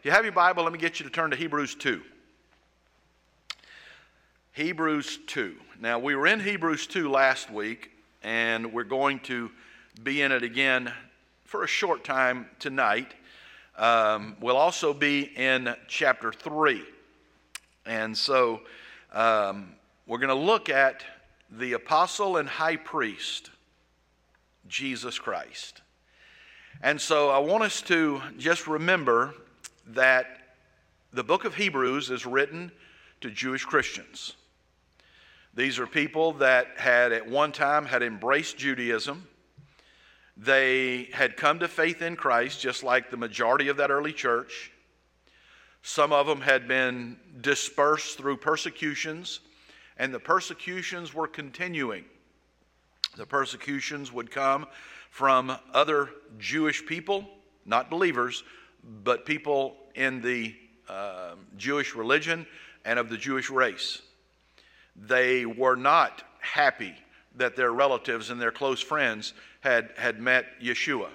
If you have your Bible, let me get you to turn to Hebrews 2. Hebrews 2. Now, we were in Hebrews 2 last week, and we're going to be in it again for a short time tonight. We'll also be in chapter 3. And so we're going to look at the apostle and high priest, Jesus Christ. And so I want us to just remember that the book of Hebrews is written to Jewish Christians. These are people that had at one time had embraced Judaism. They had come to faith in Christ, just like the majority of that early church. Some of them had been dispersed through persecutions, and the persecutions were continuing. The persecutions would come from other Jewish people, not believers, but people in the Jewish religion and of the Jewish race. They were not happy that their relatives and their close friends had met Yeshua.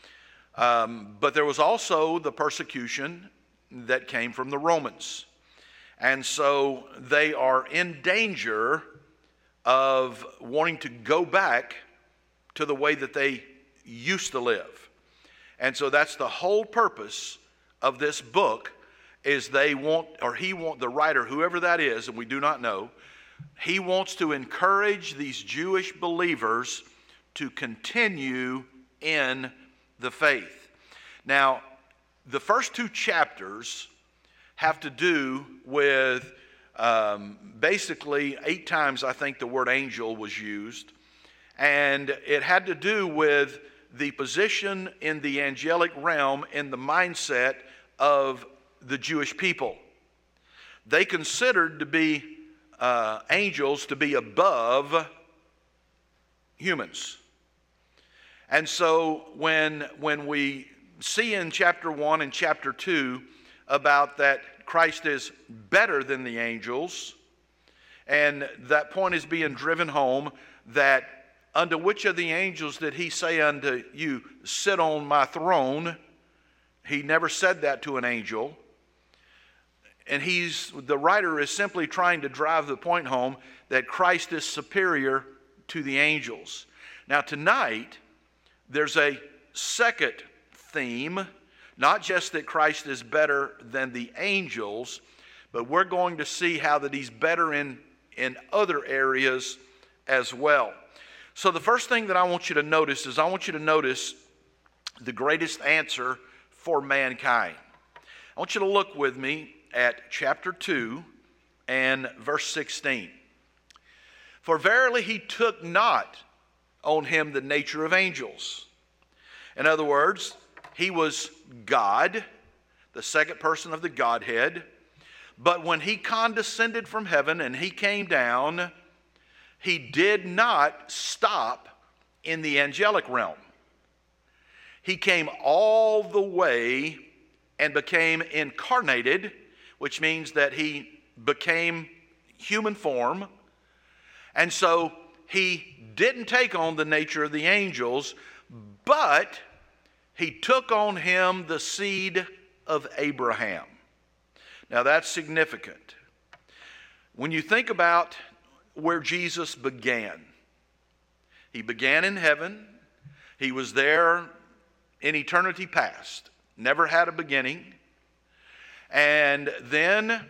But there was also the persecution that came from the Romans. And so they are in danger of wanting to go back to the way that they used to live. And so that's the whole purpose of this book, is the writer, whoever that is, and we do not know, he wants to encourage these Jewish believers to continue in the faith. Now, the first two chapters have to do with basically 8 times, I think, the word angel was used. And it had to do with the position in the angelic realm in the mindset of the Jewish people. They considered to be angels to be above humans. And so when we see in chapter 1 and chapter 2 about that Christ is better than the angels, and that point is being driven home, that unto which of the angels did he say unto you, sit on my throne? He never said that to an angel. And the writer is simply trying to drive the point home that Christ is superior to the angels. Now tonight, there's a second theme, not just that Christ is better than the angels, but we're going to see how that he's better in other areas as well. So the first thing that I want you to notice is I want you to notice the greatest answer for mankind. I want you to look with me at chapter 2 and verse 16. For verily he took not on him the nature of angels. In other words, he was God, the second person of the Godhead. But when he condescended from heaven and he came down, he did not stop in the angelic realm. He came all the way and became incarnated, which means that he became human form. And so he didn't take on the nature of the angels, but he took on him the seed of Abraham. Now that's significant. When you think about where Jesus began, he began in heaven. He was there in eternity past, never had a beginning. And then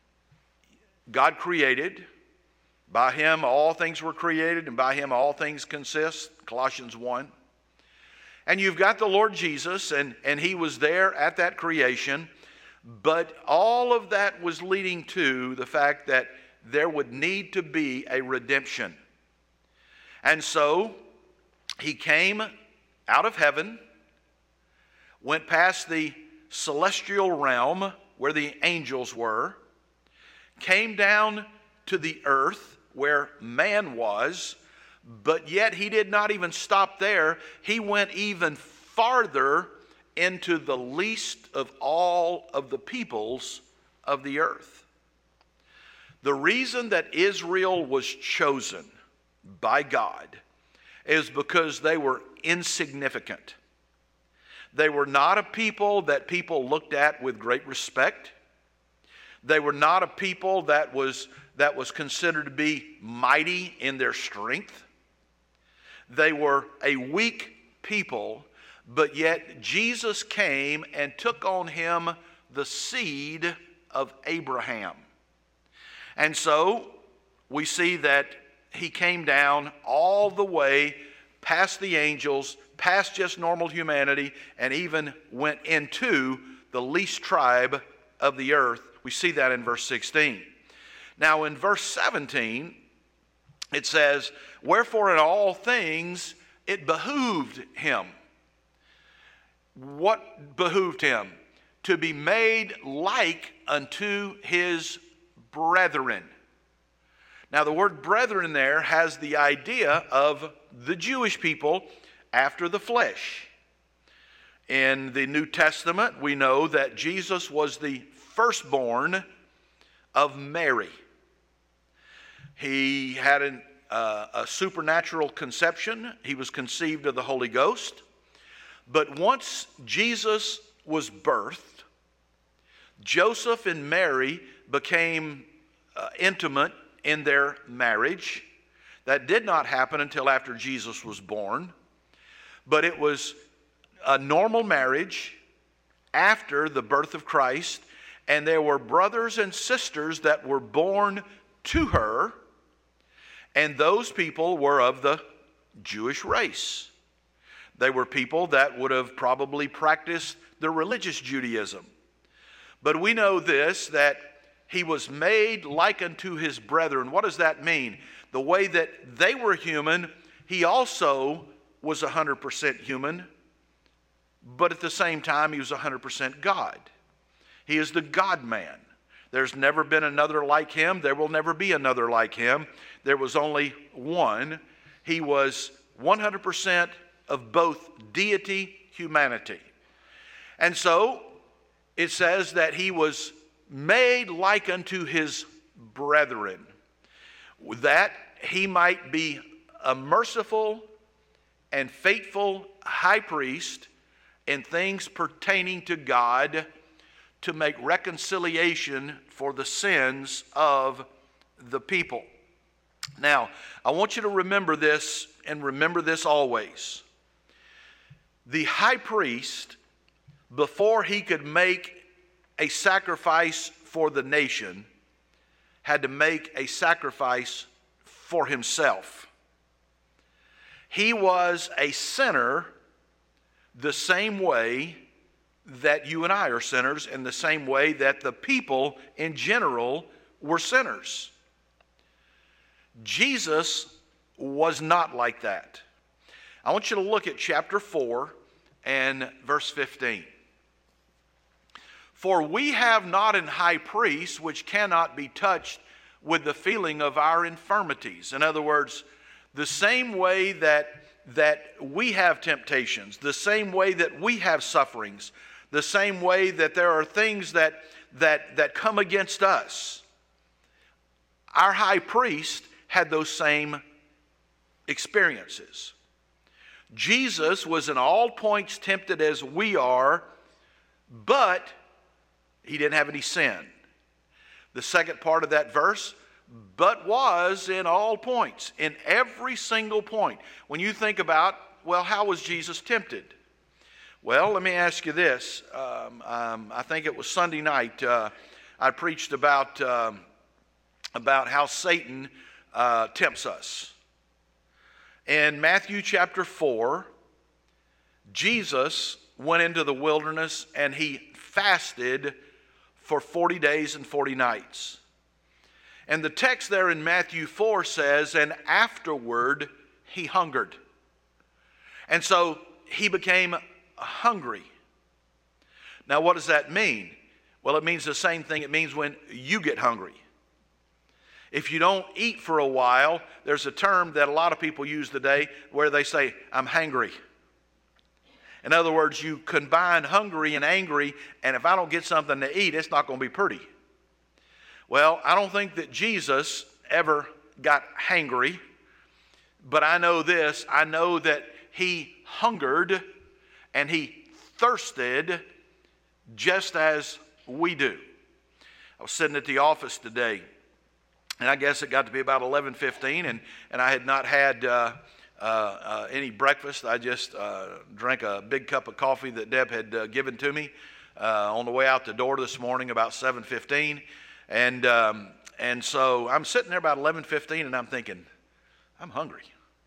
God created. By him all things were created, and by him all things consist, Colossians 1. And you've got the Lord Jesus, and he was there at that creation. But all of that was leading to the fact that there would need to be a redemption. And so he came out of heaven, went past the celestial realm where the angels were, came down to the earth where man was, but yet he did not even stop there. He went even farther into the least of all of the peoples of the earth. The reason that Israel was chosen by God is because they were insignificant. They were not a people that people looked at with great respect. They were not a people that was considered to be mighty in their strength. They were a weak people, but yet Jesus came and took on him the seed of Abraham. And so we see that he came down all the way past the angels, past just normal humanity, and even went into the least tribe of the earth. We see that in verse 16. Now in verse 17, it says, "Wherefore in all things it behooved him." What behooved him? To be made like unto his brethren. Now the word brethren there has the idea of the Jewish people after the flesh. In the New Testament, we know that Jesus was the firstborn of Mary. He had a supernatural conception. He was conceived of the Holy Ghost. But once Jesus was birthed, Joseph and Mary became intimate in their marriage. That did not happen until after Jesus was born. But it was a normal marriage after the birth of Christ. And there were brothers and sisters that were born to her. And those people were of the Jewish race. They were people that would have probably practiced the religious Judaism. But we know this, that he was made like unto his brethren. What does that mean? The way that they were human, he also was 100% human, but at the same time he was 100% God. He is the God-man. There's never been another like him. There will never be another like him. There was only one. He was 100% of both deity, humanity. And so it says that he was made like unto his brethren, that he might be a merciful and faithful high priest in things pertaining to God, to make reconciliation for the sins of the people. Now, I want you to remember this, and remember this always. The high priest, before he could make a sacrifice for the nation, had to make a sacrifice for himself. He was a sinner the same way that you and I are sinners, in the same way that the people in general were sinners. Jesus was not like that. I want you to look at chapter 4 and verse 15. "For we have not an high priest which cannot be touched with the feeling of our infirmities." In other words, the same way that we have temptations, the same way that we have sufferings, the same way that there are things that come against us, our high priest had those same experiences. Jesus was in all points tempted as we are, but he didn't have any sin. The second part of that verse, but was in all points, in every single point. When you think about, well, how was Jesus tempted? Well, let me ask you this. I think it was Sunday night. I preached about how Satan tempts us. In Matthew chapter 4, Jesus went into the wilderness and he fasted for 40 days and 40 nights. And the text there in Matthew 4 says, "And afterward he hungered." And so he became hungry. Now what does that mean? Well, it means the same thing it means when you get hungry. If you don't eat for a while, there's a term that a lot of people use today where they say, "I'm hangry." In other words, you combine hungry and angry, and if I don't get something to eat, it's not going to be pretty. Well, I don't think that Jesus ever got hangry, but I know this. I know that he hungered and he thirsted just as we do. I was sitting at the office today, and I guess it got to be about 11:15, and I had not had any breakfast. I just drank a big cup of coffee that Deb had given to me on the way out the door this morning about 7:15, and so I'm sitting there about 11:15, and I'm thinking, I'm hungry.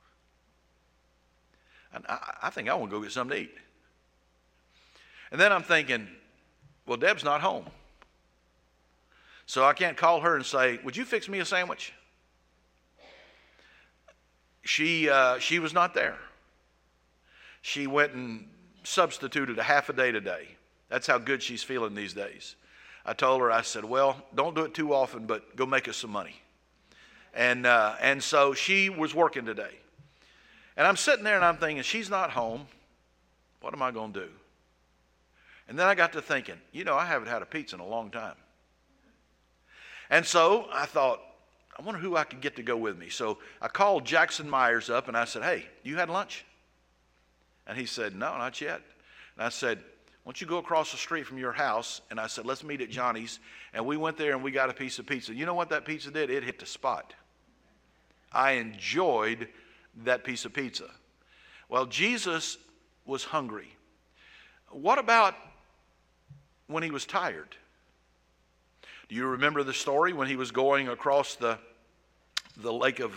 And I think I want to go get something to eat. And then I'm thinking, well, Deb's not home. So I can't call her and say, would you fix me a sandwich? She was not there. She went and substituted a half a day today. That's how good she's feeling these days. I told her, I said, well, don't do it too often, but go make us some money. And so she was working today. And I'm sitting there and I'm thinking, she's not home. What am I going to do? And then I got to thinking, I haven't had a pizza in a long time. And so I thought, I wonder who I could get to go with me. So I called Jackson Myers up and I said, hey, you had lunch? And he said, no, not yet. And I said, why don't you go across the street from your house? And I said, let's meet at Johnny's. And we went there and we got a piece of pizza. You know what that pizza did? It hit the spot. I enjoyed that piece of pizza. Well, Jesus was hungry. What about when he was tired? Do you remember the story when he was going across the lake of,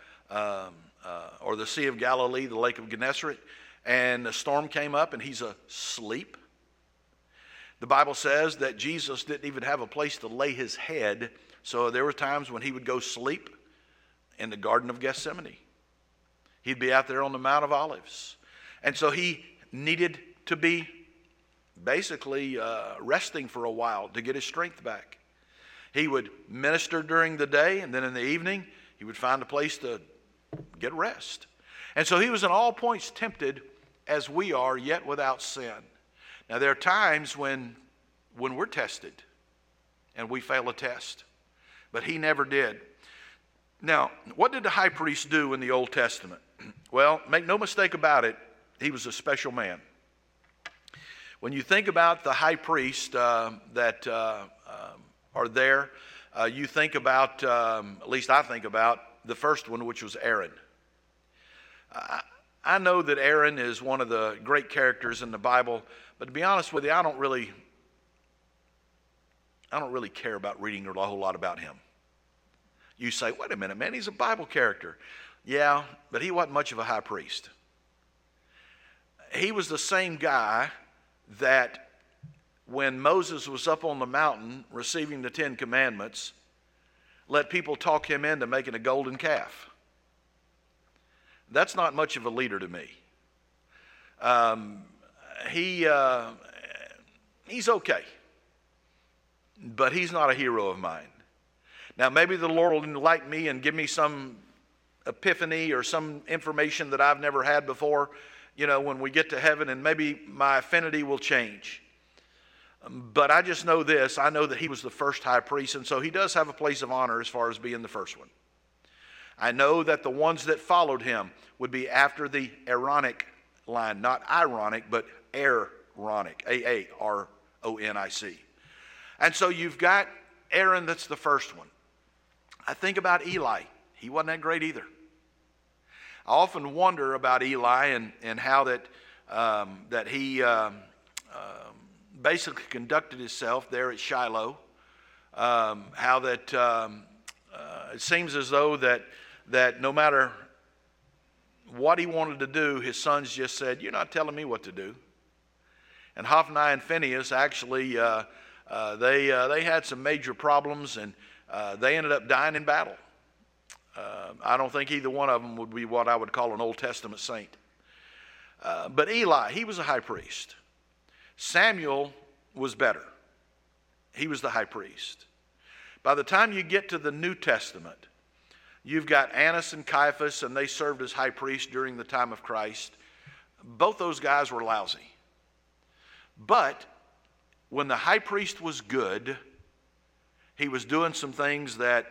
or the Sea of Galilee, the lake of Gennesaret, and a storm came up and he's asleep? The Bible says that Jesus didn't even have a place to lay his head, so there were times when he would go sleep in the Garden of Gethsemane. He'd be out there on the Mount of Olives. And so he needed to be basically resting for a while to get his strength back. He would minister during the day, and then in the evening, he would find a place to get rest. And so he was in all points tempted as we are, yet without sin. Now, there are times when we're tested and we fail a test, but he never did. Now, what did the high priest do in the Old Testament? Well, make no mistake about it, he was a special man. When you think about the high priest that are there, you think about, at least I think about, the first one, which was Aaron. I know that Aaron is one of the great characters in the Bible, but to be honest with you, I don't really care about reading a whole lot about him. You say, wait a minute, man, he's a Bible character. Yeah, but he wasn't much of a high priest. He was the same guy that when Moses was up on the mountain receiving the 10 Commandments, let people talk him into making a golden calf. That's not much of a leader to me. He's okay, but he's not a hero of mine. Now, maybe the Lord will enlighten me and give me some epiphany or some information that I've never had before, when we get to heaven, and maybe my affinity will change. But I just know this. I know that he was the first high priest, and so he does have a place of honor as far as being the first one. I know that the ones that followed him would be after the Aaronic line, not ironic, but Aaronic, A-A-R-O-N-I-C. And so you've got Aaron, that's the first one. I think about Eli. He wasn't that great either. I often wonder about Eli and how that he basically conducted himself there at Shiloh. How that it seems as though that no matter what he wanted to do, his sons just said, "You're not telling me what to do." And Hophni and Phinehas actually they had some major problems, and they ended up dying in battle. I don't think either one of them would be what I would call an Old Testament saint. But Eli, he was a high priest. Samuel was better. He was the high priest. By the time you get to the New Testament, you've got Annas and Caiaphas, and they served as high priests during the time of Christ. Both those guys were lousy. But when the high priest was good, he was doing some things that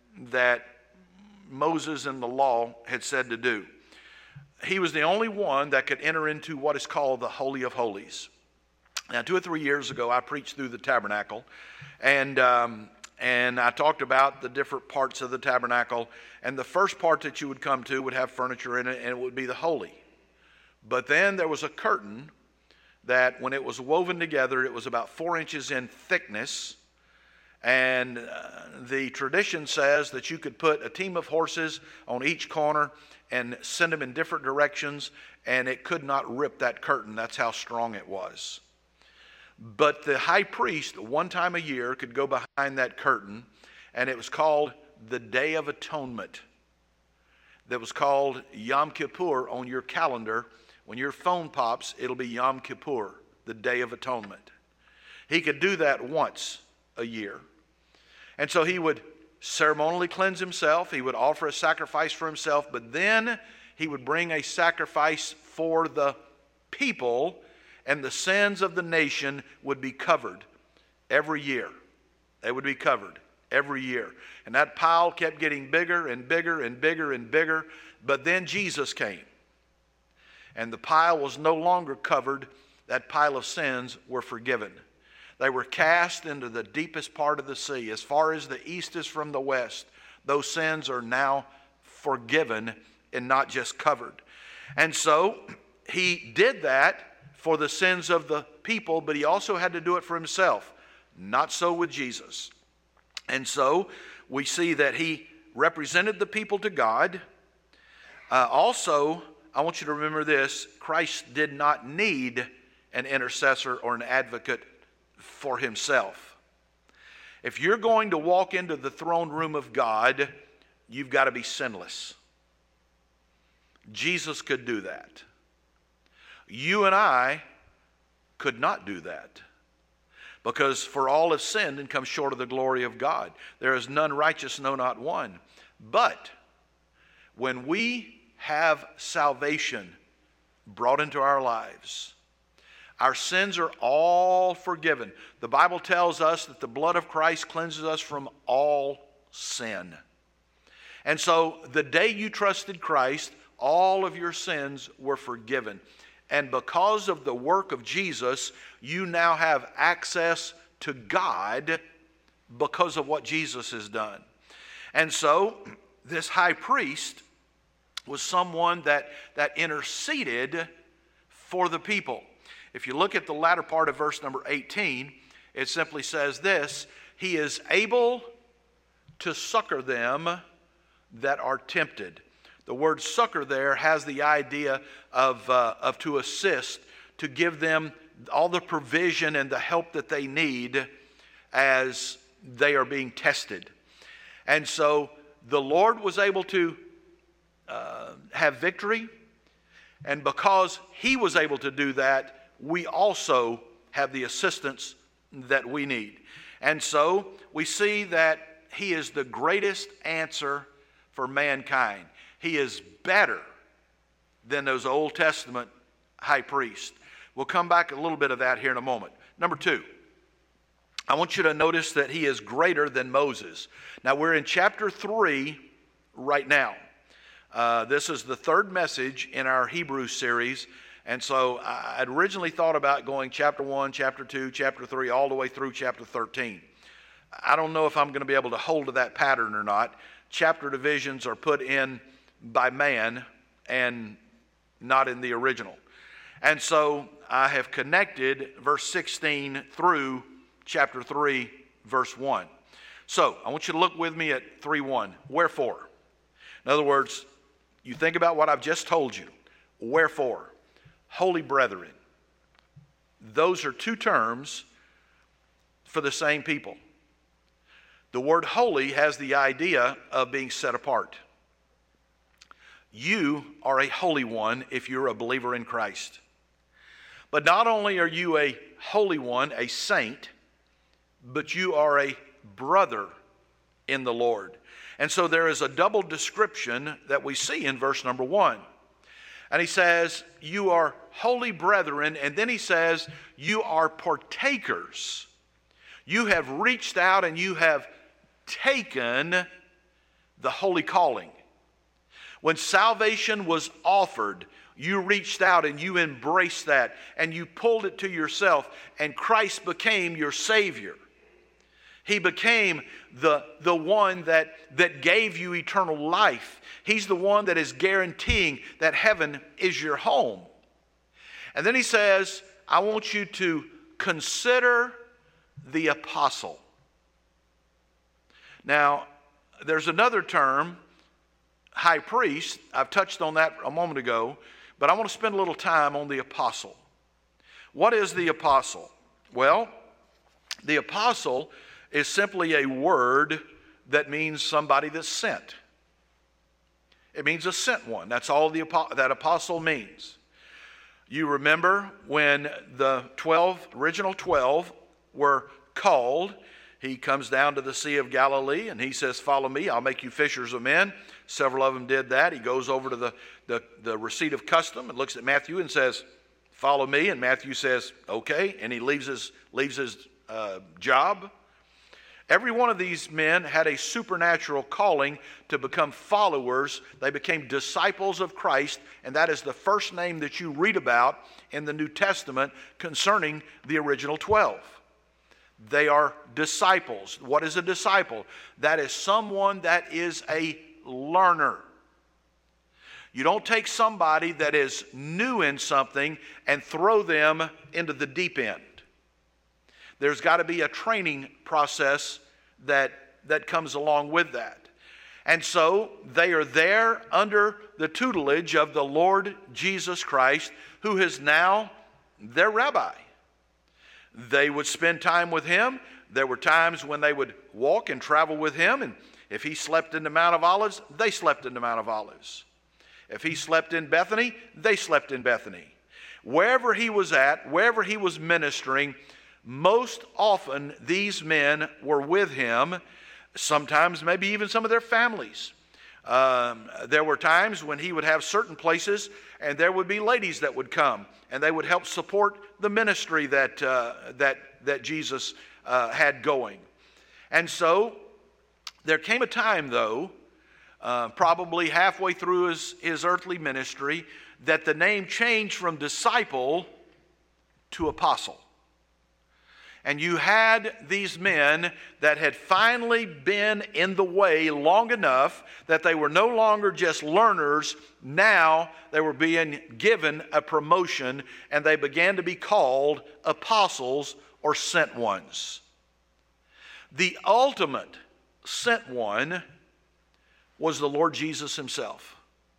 Moses and the law had said to do. He was the only one that could enter into what is called the Holy of Holies. Now, 2 or 3 years ago, I preached through the tabernacle, and I talked about the different parts of the tabernacle. And the first part that you would come to would have furniture in it, and it would be the holy. But then there was a curtain that, when it was woven together, it was about 4 inches in thickness. And the tradition says that you could put a team of horses on each corner and send them in different directions, and it could not rip that curtain. That's how strong it was. But the high priest, one time a year, could go behind that curtain, and it was called the Day of Atonement. That was called Yom Kippur on your calendar. When your phone pops, it'll be Yom Kippur, the Day of Atonement. He could do that once a year. And so he would ceremonially cleanse himself. He would offer a sacrifice for himself, but then he would bring a sacrifice for the people, and the sins of the nation would be covered every year. They would be covered every year. And that pile kept getting bigger and bigger and bigger and bigger. But then Jesus came. And the pile was no longer covered. That pile of sins were forgiven. They were cast into the deepest part of the sea. As far as the east is from the west, those sins are now forgiven and not just covered. And so he did that for the sins of the people, but he also had to do it for himself. Not so with Jesus. And so we see that he represented the people to God. Also, I want you to remember this: Christ did not need an intercessor or an advocate for himself. If you're going to walk into the throne room of God, you've got to be sinless. Jesus could do that. You and I could not do that, because for all have sinned and come short of the glory of God. There is none righteous, no, not one. But when we have salvation brought into our lives, our sins are all forgiven. The Bible tells us that the blood of Christ cleanses us from all sin. And so the day you trusted Christ, all of your sins were forgiven. And because of the work of Jesus, you now have access to God because of what Jesus has done. And so this high priest was someone that interceded for the people. If you look at the latter part of verse number 18, it simply says this: he is able to succor them that are tempted. The word succor there has the idea of to assist, to give them all the provision and the help that they need as they are being tested. And so the Lord was able to have victory, and because he was able to do that, we also have the assistance that we need. And so we see that he is the greatest answer for mankind. He is better than those Old Testament high priests. We'll come back a little bit of that here in a moment. Number 2, I want you to notice that he is greater than Moses. Now, we're in chapter 3 right now. This is the third message in our Hebrew series. And so I'd originally thought about going chapter 1, chapter 2, chapter 3, all the way through chapter 13. I don't know if I'm going to be able to hold to that pattern or not. Chapter divisions are put in by man and not in the original. And so I have connected verse 16 through chapter 3, verse 1. So I want you to look with me at 3:1. Wherefore? In other words, you think about what I've just told you. Wherefore? Holy brethren. Those are two terms for the same people. The word holy has the idea of being set apart. You are a holy one if you're a believer in Christ. But not only are you a holy one, a saint, but you are a brother in the Lord. And so there is a double description that we see in verse number 1. And he says, you are holy brethren, and then he says, you are partakers. You have reached out and you have taken the holy calling. When salvation was offered, You reached out and you embraced that and you pulled it to yourself, and Christ became your Savior. He became the one that gave you eternal life. He's the one that is guaranteeing that heaven is your home. And then he says, I want you to consider the apostle. Now, there's another term, high priest. I've touched on that a moment ago, but I want to spend a little time on the apostle. What is the apostle? Well, the apostle is simply a word that means somebody that's sent. It means a sent one. That's all that apostle means. You remember when the original 12 were called, he comes down to the Sea of Galilee and he says, follow me, I'll make you fishers of men. Several of them did that. He goes over to the receipt of custom and looks at Matthew and says, follow me. And Matthew says, okay. And he leaves his job. Every one of these men had a supernatural calling to become followers. They became disciples of Christ, and that is the first name that you read about in the New Testament concerning the original 12. They are disciples. What is a disciple? That is someone that is a learner. You don't take somebody that is new in something and throw them into the deep end. There's got to be a training process that comes along with that. And so they are there under the tutelage of the Lord Jesus Christ, who is now their rabbi. They would spend time with him. There were times when they would walk and travel with him, and if he slept in the Mount of Olives, they slept in the Mount of Olives. If he slept in Bethany, they slept in Bethany. Wherever he was at, wherever he was ministering, most often these men were with him, sometimes maybe even some of their families. There were times when he would have certain places and there would be ladies that would come and they would help support the ministry that Jesus had going. And so there came a time, though, probably halfway through his earthly ministry, that the name changed from disciple to apostle. And you had these men that had finally been in the way long enough that they were no longer just learners. Now they were being given a promotion and they began to be called apostles or sent ones. The ultimate sent one was the Lord Jesus himself.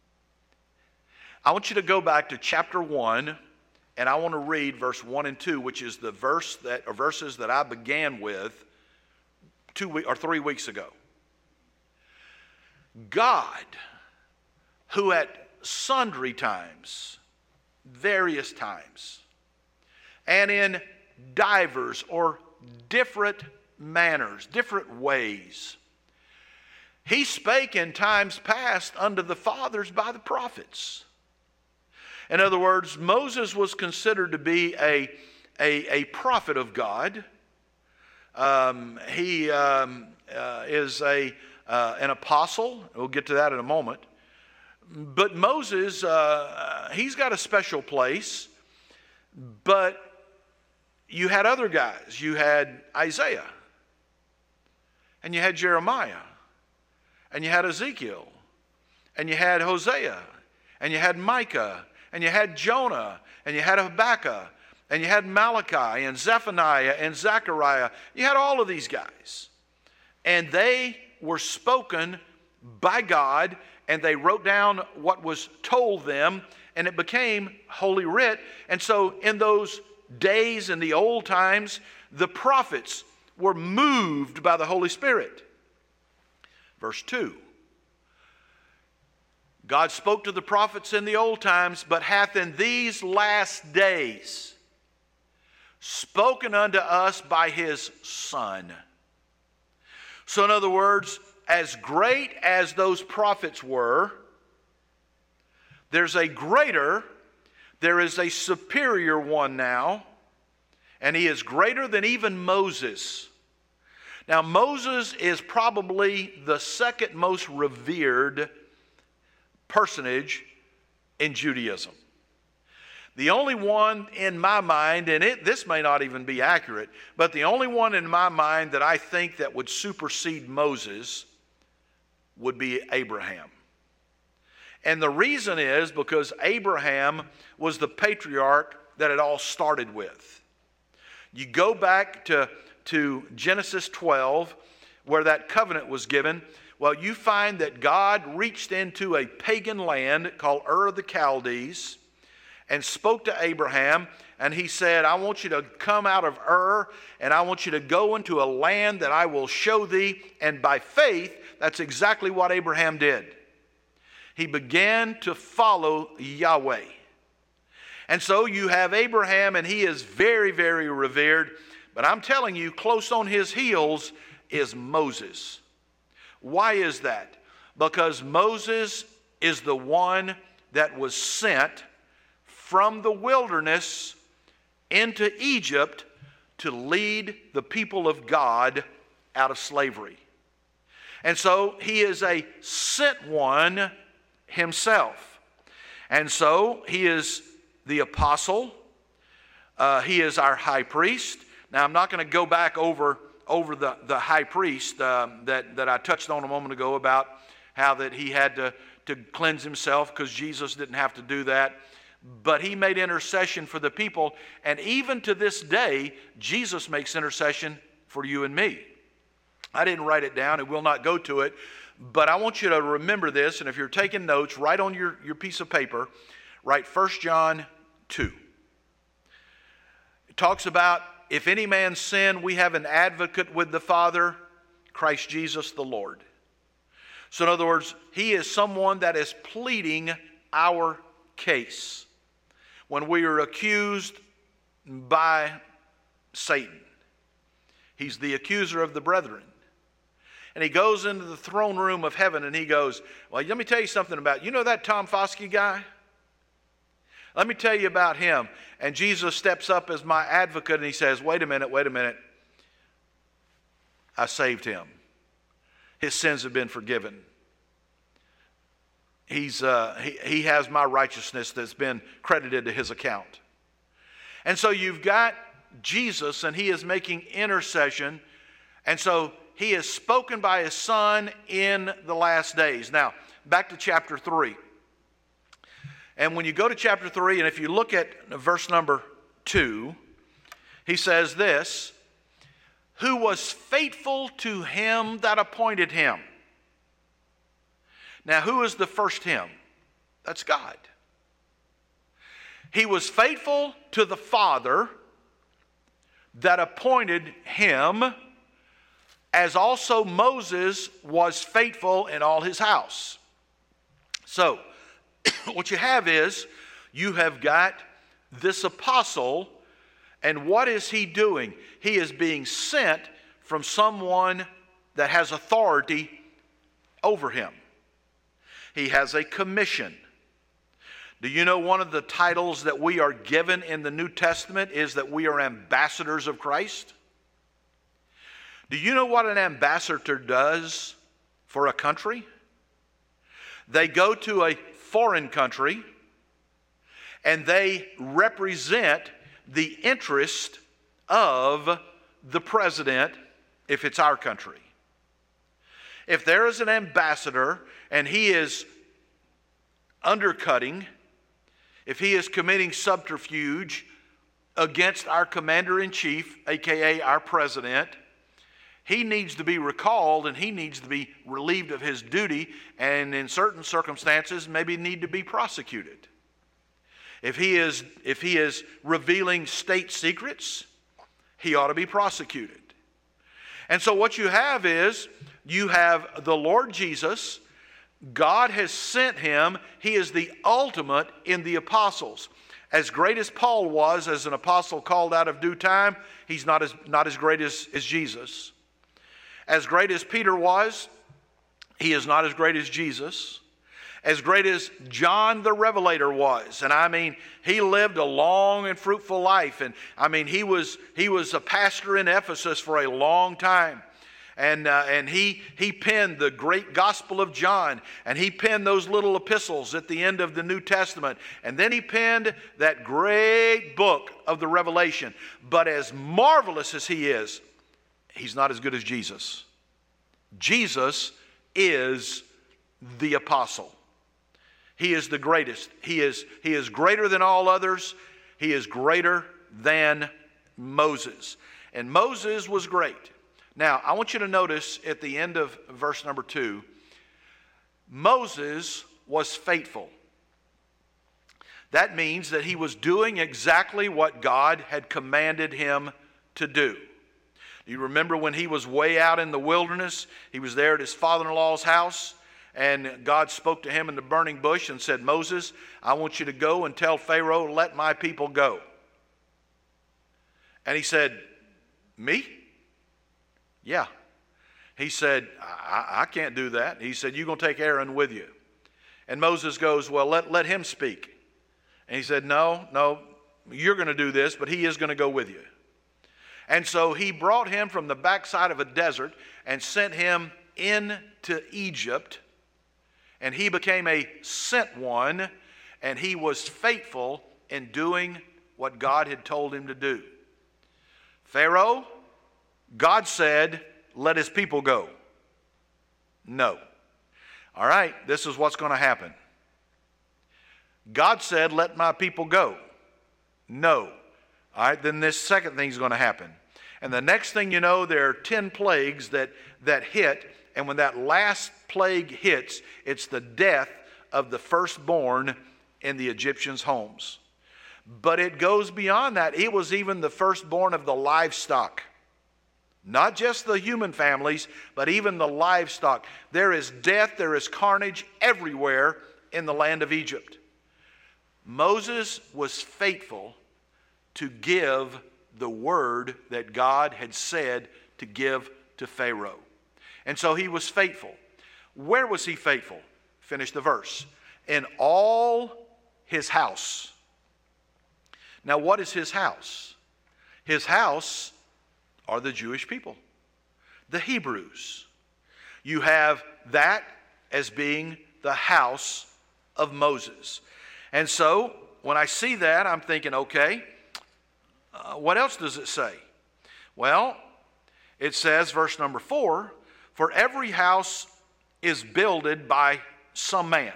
I want you to go back to chapter 1. And I want to read verse 1 and 2, which is the verses that I began with 3 weeks ago. God, who at sundry times, various times, and in divers or different manners, different ways, he spake in times past unto the fathers by the prophets. In other words, Moses was considered to be a prophet of God. He is an apostle. We'll get to that in a moment. But Moses, he's got a special place. But you had other guys. You had Isaiah. And you had Jeremiah. And you had Ezekiel. And you had Hosea. And you had Micah. And you had Jonah, and you had Habakkuk, and you had Malachi, and Zephaniah, and Zechariah. You had all of these guys. And they were spoken by God, and they wrote down what was told them, and it became Holy Writ. And so in those days, in the old times, the prophets were moved by the Holy Spirit. Verse 2. God spoke to the prophets in the old times, but hath in these last days spoken unto us by his Son. So in other words, as great as those prophets were, there is a superior one now, and he is greater than even Moses. Now Moses is probably the second most revered personage in Judaism. The only one in my mind, and this may not even be accurate, but the only one in my mind that I think that would supersede Moses would be Abraham. And the reason is because Abraham was the patriarch that it all started with. You go back to Genesis 12, where that covenant was given. Well, you find that God reached into a pagan land called Ur of the Chaldees and spoke to Abraham, and he said, I want you to come out of Ur, and I want you to go into a land that I will show thee. And by faith, that's exactly what Abraham did. He began to follow Yahweh. And so you have Abraham, and he is very, very revered. But I'm telling you, close on his heels is Moses. Why is that? Because Moses is the one that was sent from the wilderness into Egypt to lead the people of God out of slavery. And so he is a sent one himself. And so he is the apostle. He is our high priest. Now, I'm not going to go back over the high priest that I touched on a moment ago about how that he had to cleanse himself because Jesus didn't have to do that. But he made intercession for the people. And even to this day, Jesus makes intercession for you and me. I didn't write it down. It will not go to it. But I want you to remember this. And if you're taking notes, write on your piece of paper, write 1 John 2. It talks about, if any man sin, we have an advocate with the Father, Christ Jesus the Lord. So in other words, he is someone that is pleading our case when we are accused by Satan. He's the accuser of the brethren. And he goes into the throne room of heaven and he goes, well, let me tell you something about, you know that Tom Foskey guy? Let me tell you about him. And Jesus steps up as my advocate and he says, wait a minute. I saved him. His sins have been forgiven. He has my righteousness that's been credited to his account. And so you've got Jesus and he is making intercession. And so he is spoken by his son in the last days. Now, back to chapter 3. And when you go to chapter 3, and if you look at verse number 2, he says this, who was faithful to him that appointed him. Now, who is the first him? That's God. He was faithful to the Father that appointed him, as also Moses was faithful in all his house. So, what you have is, you have got this apostle, and what is he doing? He is being sent from someone that has authority over him. He has a commission. Do you know one of the titles that we are given in the New Testament is that we are ambassadors of Christ? Do you know what an ambassador does for a country? They go to a foreign country and they represent the interest of the president if it's our country. If there is an ambassador and he is undercutting, if he is committing subterfuge against our commander-in-chief, aka our president, he needs to be recalled and he needs to be relieved of his duty, and in certain circumstances maybe need to be prosecuted. If he is revealing state secrets, he ought to be prosecuted. And so what you have is, you have the Lord Jesus. God has sent him. He is the ultimate in the apostles. As great as Paul was as an apostle called out of due time, he's not as great as Jesus. As great as Peter was, he is not as great as Jesus. As great as John the Revelator was, and I mean, he lived a long and fruitful life, and I mean, he was a pastor in Ephesus for a long time. And he penned the great Gospel of John, and he penned those little epistles at the end of the New Testament, and then he penned that great book of the Revelation. But as marvelous as he is, he's not as good as Jesus. Jesus is the apostle. He is the greatest. He is greater than all others. He is greater than Moses. And Moses was great. Now, I want you to notice at the end of verse number 2, Moses was faithful. That means that he was doing exactly what God had commanded him to do. You remember when he was way out in the wilderness, he was there at his father-in-law's house, and God spoke to him in the burning bush and said, Moses, I want you to go and tell Pharaoh, let my people go. And he said, me? Yeah. He said, I can't do that. He said, you're going to take Aaron with you. And Moses goes, well, let him speak. And he said, no, you're going to do this, but he is going to go with you. And so he brought him from the backside of a desert and sent him into Egypt. And he became a sent one, and he was faithful in doing what God had told him to do. Pharaoh, God said, let his people go. No. All right, this is what's going to happen. God said, let my people go. No. All right, then this second thing is going to happen. And the next thing you know, there are 10 plagues that hit. And when that last plague hits, it's the death of the firstborn in the Egyptians' homes. But it goes beyond that. It was even the firstborn of the livestock. Not just the human families, but even the livestock. There is death, there is carnage everywhere in the land of Egypt. Moses was faithful to give the word that God had said to give to Pharaoh. And so he was faithful. Where was he faithful? Finish the verse. In all his house. Now, what is his house? His house are the Jewish people, the Hebrews. You have that as being the house of Moses. And so, when I see that, I'm thinking, okay, what else does it say? Well, it says, verse number 4, for every house is builded by some man.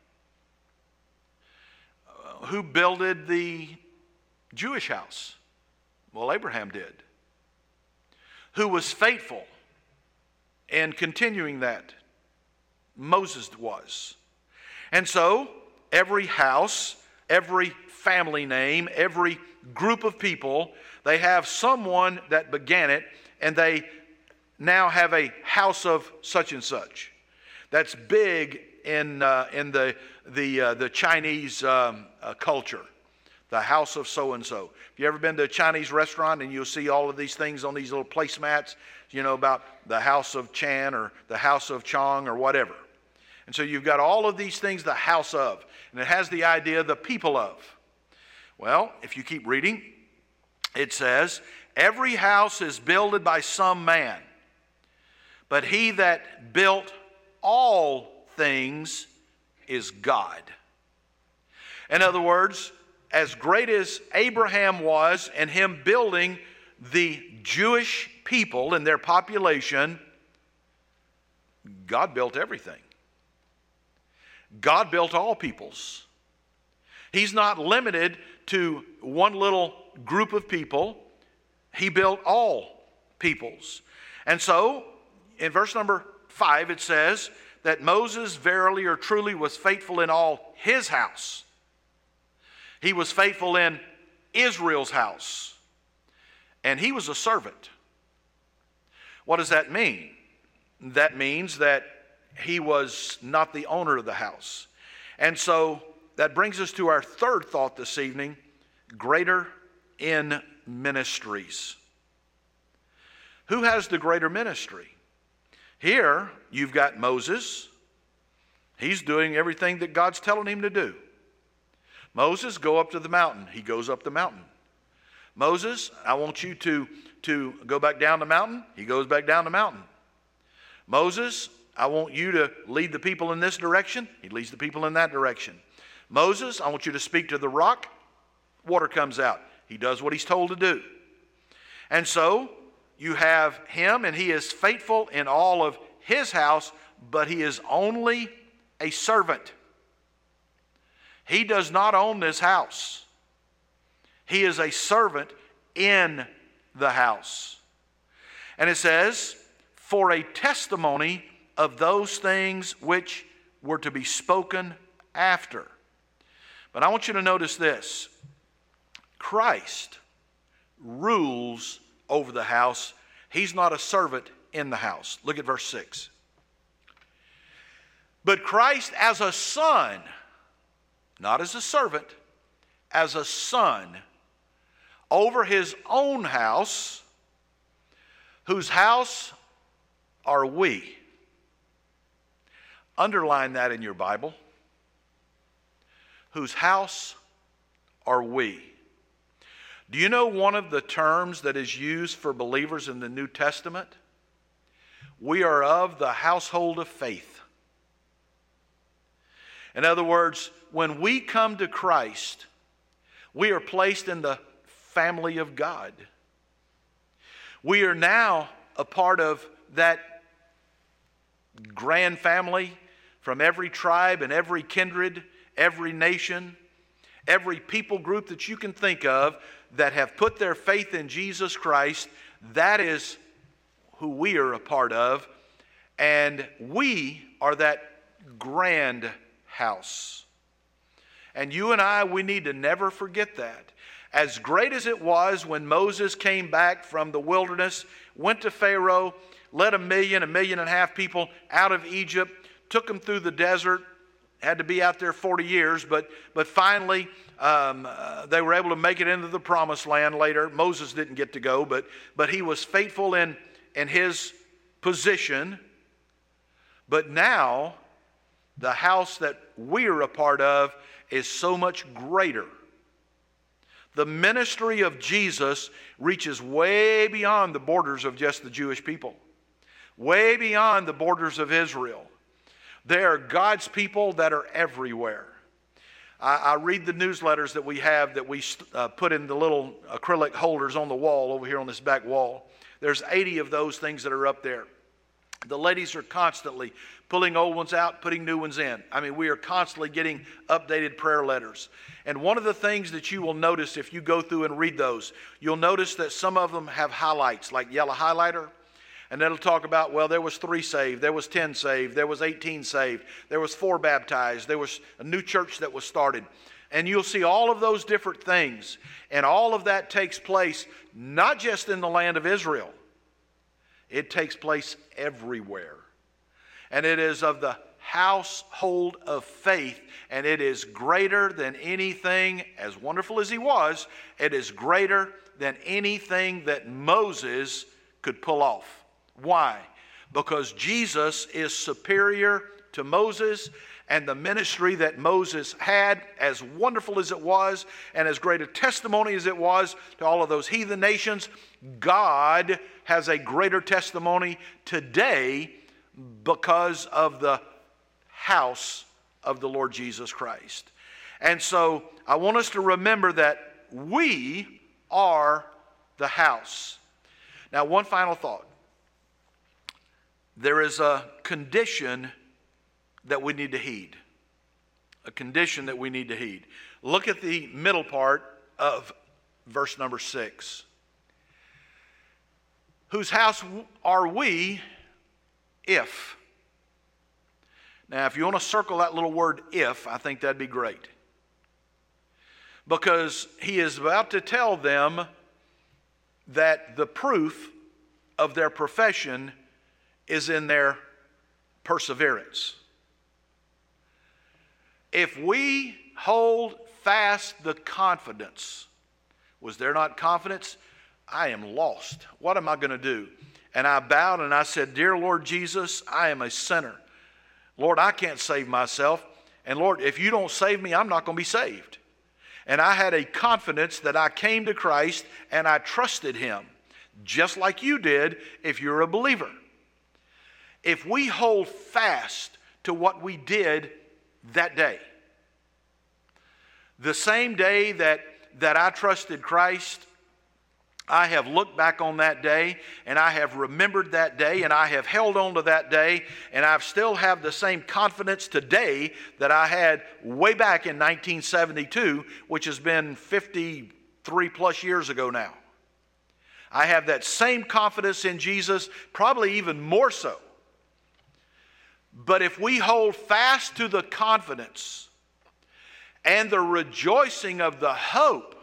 Who builded the Jewish house? Well, Abraham did. Who was faithful in continuing that? Moses was. And so, every house, every family name, every group of people, they have someone that began it, and they now have a house of such and such. That's big in the Chinese culture. The house of so-and-so. Have you ever been to a Chinese restaurant and you'll see all of these things on these little placemats, about the house of Chan or the house of Chong or whatever. And so you've got all of these things, the house of, and it has the idea the people of. Well, if you keep reading, it says, every house is builded by some man, but he that built all things is God. In other words, as great as Abraham was and him building the Jewish people and their population, God built everything. God built all peoples. He's not limited to one little group of people. He built all peoples. And so, in verse number 5, it says that Moses verily or truly was faithful in all his house. He was faithful in Israel's house. And he was a servant. What does that mean? That means that he was not the owner of the house. And so that brings us to our third thought this evening, greater in ministries. Who has the greater ministry? Here you've got Moses. He's doing everything that God's telling him to do. Moses, go up to the mountain. He goes up the mountain. Moses, I want you to go back down the mountain. He goes back down the mountain. Moses, I want you to lead the people in this direction. He leads the people in that direction. Moses, I want you to speak to the rock. Water comes out. He does what he's told to do. And so you have him, and he is faithful in all of his house, but he is only a servant. He does not own this house. He is a servant in the house. And it says, for a testimony of those things which were to be spoken after. But I want you to notice this. Christ rules over the house. He's not a servant in the house. Look at verse 6. But Christ as a son, not as a servant, as a son, over his own house, whose house are we. Underline that in your Bible. Whose house are we? Do you know one of the terms that is used for believers in the New Testament? We are of the household of faith. In other words, when we come to Christ, we are placed in the family of God. We are now a part of that grand family from every tribe and every kindred, every nation, every people group that you can think of that have put their faith in Jesus Christ. That is who we are a part of. And we are that grand house. And you and I, we need to never forget that. As great as it was when Moses came back from the wilderness, went to Pharaoh, led 1.5 million people out of Egypt, took them through the desert, had to be out there 40 years, but finally they were able to make it into the promised land later. Moses didn't get to go, but he was faithful in his position. But now, the house that we're a part of is so much greater. The ministry of Jesus reaches way beyond the borders of just the Jewish people, way beyond the borders of Israel. They are God's people that are everywhere. I read the newsletters that we have that we put in the little acrylic holders on the wall over here on this back wall. There's 80 of those things that are up there. The ladies are constantly pulling old ones out, putting new ones in. I mean, we are constantly getting updated prayer letters. And one of the things that you will notice if you go through and read those, you'll notice that some of them have highlights, like yellow highlighter. And it'll talk about, well, there was 3 saved, there was 10 saved, there was 18 saved, there was 4 baptized, there was a new church that was started. And you'll see all of those different things. And all of that takes place not just in the land of Israel. It takes place everywhere. And it is of the household of faith. And it is greater than anything, as wonderful as he was, it is greater than anything that Moses could pull off. Why? Because Jesus is superior to Moses, and the ministry that Moses had, as wonderful as it was, and as great a testimony as it was to all of those heathen nations, God has a greater testimony today because of the house of the Lord Jesus Christ. And so I want us to remember that we are the house. Now, one final thought. There is a condition that we need to heed. A condition that we need to heed. Look at the middle part of verse number 6. Whose house are we if? Now, if you want to circle that little word if, I think that'd be great. Because he is about to tell them that the proof of their profession is in their perseverance. If we hold fast the confidence, was there not confidence? I am lost. What am I going to do? And I bowed and I said, Dear Lord Jesus, I am a sinner. Lord, I can't save myself. And Lord, if you don't save me, I'm not going to be saved. And I had a confidence that I came to Christ and I trusted him, just like you did if you're a believer. if we hold fast to what we did that day. The same day that I trusted Christ, I have looked back on that day, and I have remembered that day, and I have held on to that day, and I still have the same confidence today that I had way back in 1972, which has been 53 plus years ago now. I have that same confidence in Jesus, probably even more so. But if we hold fast to the confidence and the rejoicing of the hope,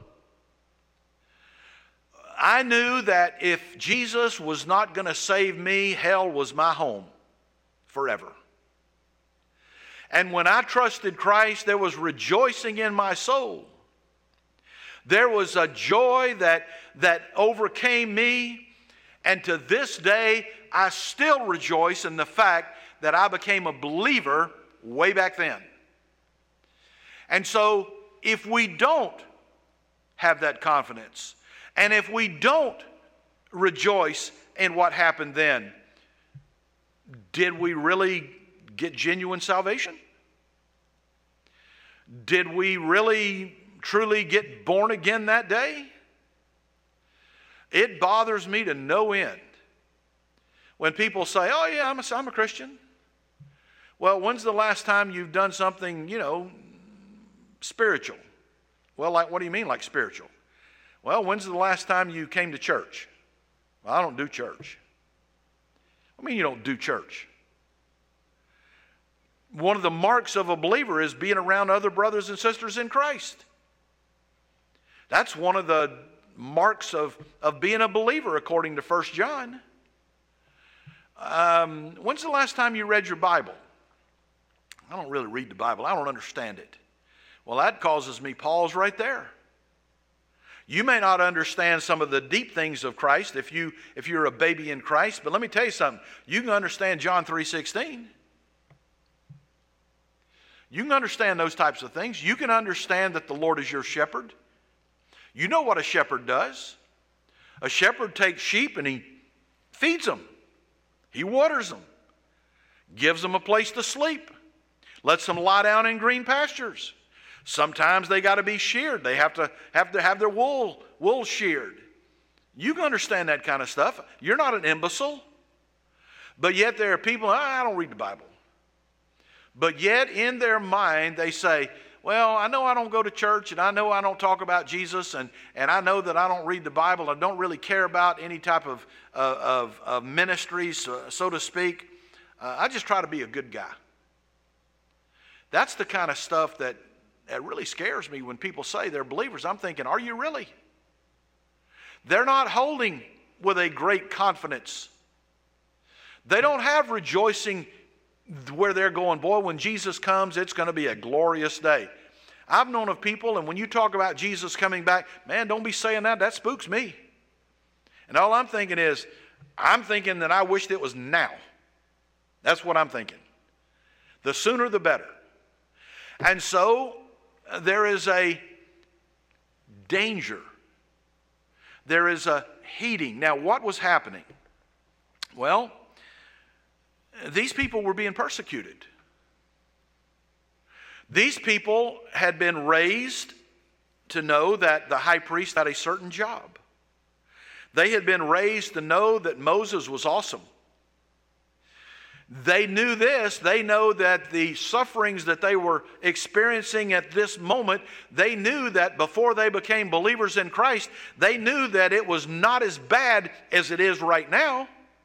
I knew that if Jesus was not going to save me, hell was my home forever. And when I trusted Christ, there was rejoicing in my soul. There was a joy that overcame me. And to this day, I still rejoice in the fact that I became a believer way back then. And so, if we don't have that confidence, and if we don't rejoice in what happened then, did we really get genuine salvation? Did we really, truly get born again that day? It bothers me to no end when people say, oh yeah, I'm a Christian. Well, when's the last time you've done something, spiritual? Well, like, what do you mean, like spiritual? Well, when's the last time you came to church? Well, I don't do church. I mean, you don't do church. One of the marks of a believer is being around other brothers and sisters in Christ. That's one of the marks of being a believer, according to 1 John. When's the last time you read your Bible? I don't really read the Bible. I don't understand it. Well, that causes me pause right there. You may not understand some of the deep things of Christ if you're a baby in Christ, but let me tell you something. You can understand John 3:16. You can understand those types of things. You can understand that the Lord is your shepherd. You know what a shepherd does. A shepherd takes sheep and he feeds them. He waters them. Gives them a place to sleep. Lets them lie down in green pastures. Sometimes they got to be sheared. They have to have their wool sheared. You can understand that kind of stuff. You're not an imbecile. But yet there are people, I don't read the Bible. But yet in their mind they say, well, I know I don't go to church, and I know I don't talk about Jesus, and I know that I don't read the Bible. I don't really care about any type of ministries, so to speak. I just try to be a good guy. That's the kind of stuff that really scares me when people say they're believers. I'm thinking, are you really? They're not holding with a great confidence. They don't have rejoicing where they're going, boy, when Jesus comes, it's going to be a glorious day. I've known of people, and when you talk about Jesus coming back, man, don't be saying that. That spooks me. And all I'm thinking is, I'm thinking that I wished it was now. That's what I'm thinking. The sooner the better. And so there is a danger. There is a heeding. Now, what was happening? Well, these people were being persecuted. These people had been raised to know that the high priest had a certain job. They had been raised to know that Moses was awesome. They knew this. They know that the sufferings that they were experiencing at this moment, they knew that before they became believers in Christ, they knew that it was not as bad as it is right now.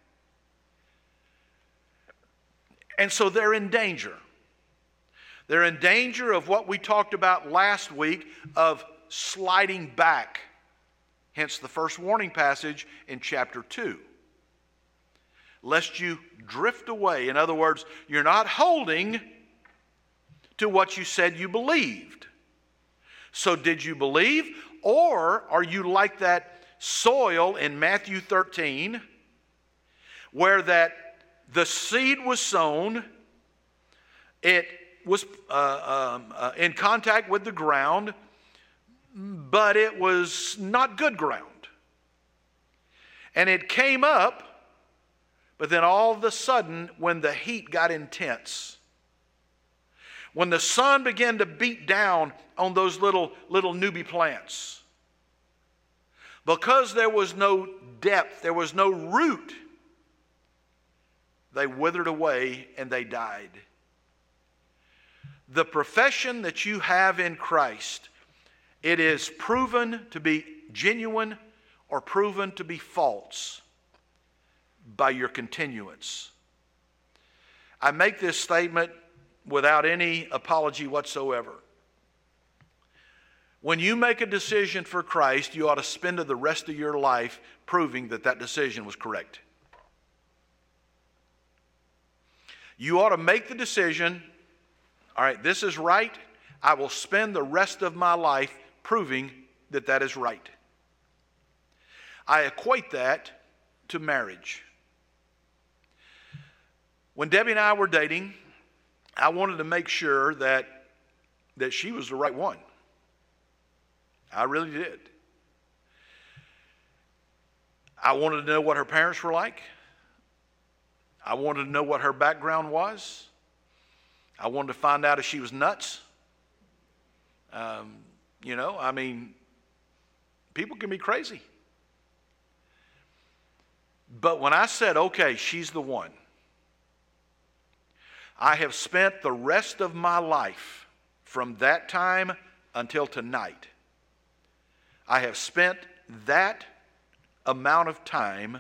And so they're in danger. They're in danger of what we talked about last week, of sliding back. Hence the first warning passage in chapter 2. Lest you drift away. In other words, you're not holding to what you said you believed. So did you believe? Or are you like that soil in Matthew 13, where that the seed was sown, it was in contact with the ground, but it was not good ground. And it came up, But then all of a sudden, when the heat got intense, when the sun began to beat down on those little newbie plants, because there was no depth, there was no root, they withered away and they died. The profession that you have in Christ, it is proven to be genuine or proven to be false by your continuance. I make this statement without any apology whatsoever. When you make a decision for Christ, you ought to spend the rest of your life proving that that decision was correct. You ought to make the decision, all right, this is right. I will spend the rest of my life proving that that is right. I equate that to marriage. When Debbie and I were dating, I wanted to make sure that she was the right one. I really did. I wanted to know what her parents were like. I wanted to know what her background was. I wanted to find out if she was nuts. People can be crazy. But when I said, okay, she's the one, I have spent the rest of my life from that time until tonight. I have spent that amount of time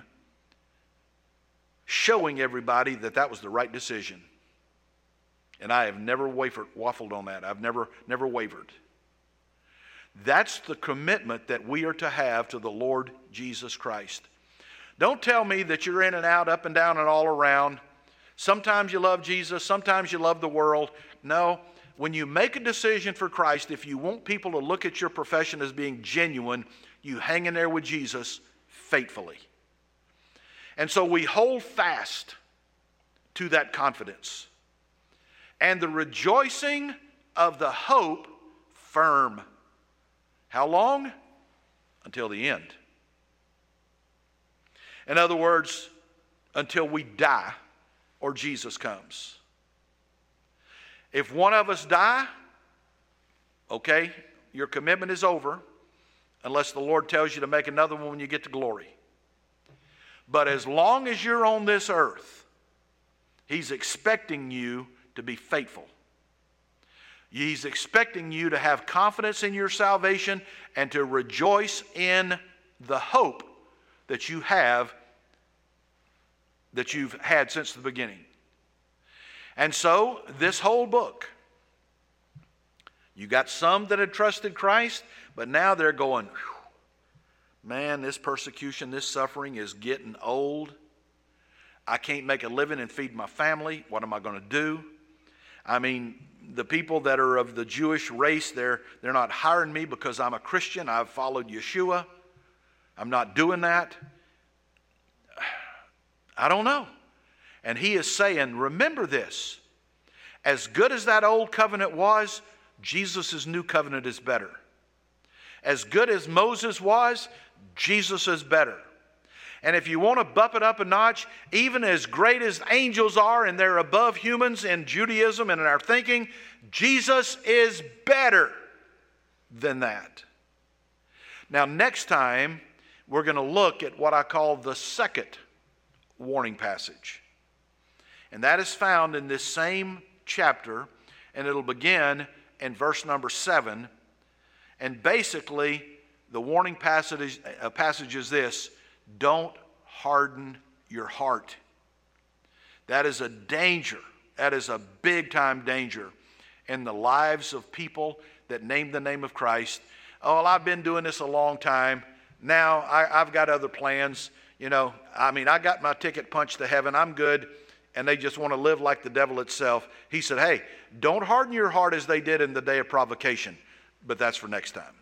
showing everybody that that was the right decision. And I have never waffled on that. I've never wavered. That's the commitment that we are to have to the Lord Jesus Christ. Don't tell me that you're in and out, up and down and all around. Sometimes you love Jesus, sometimes you love the world. No, when you make a decision for Christ, if you want people to look at your profession as being genuine, you hang in there with Jesus faithfully. And so we hold fast to that confidence. And the rejoicing of the hope firm. How long? Until the end. In other words, until we die or Jesus comes. If one of us die, okay, your commitment is over unless the Lord tells you to make another one when you get to glory. But as long as you're on this earth, He's expecting you to be faithful. He's expecting you to have confidence in your salvation and to rejoice in the hope that you have, that you've had since the beginning. And so, this whole book, you got some that had trusted Christ, but now they're going, man, this persecution, this suffering is getting old. I can't make a living and feed my family. What am I going to do? I mean, the people that are of the Jewish race, they're not hiring me because I'm a Christian. I've followed Yeshua. I'm not doing that. I don't know. And he is saying, remember this. As good as that old covenant was, Jesus' new covenant is better. As good as Moses was, Jesus is better. And if you want to bump it up a notch, even as great as angels are and they're above humans in Judaism and in our thinking, Jesus is better than that. Now, next time, we're going to look at what I call the second warning passage. And that is found in this same chapter, and it'll begin in verse number 7. And basically, the warning passage is this: don't harden your heart. That is a danger. That is a big time danger in the lives of people that name the name of Christ. Oh, well, I've been doing this a long time. Now I've got other plans. I got my ticket punched to heaven. I'm good. And they just want to live like the devil itself. He said, hey, don't harden your heart as they did in the day of provocation. But that's for next time.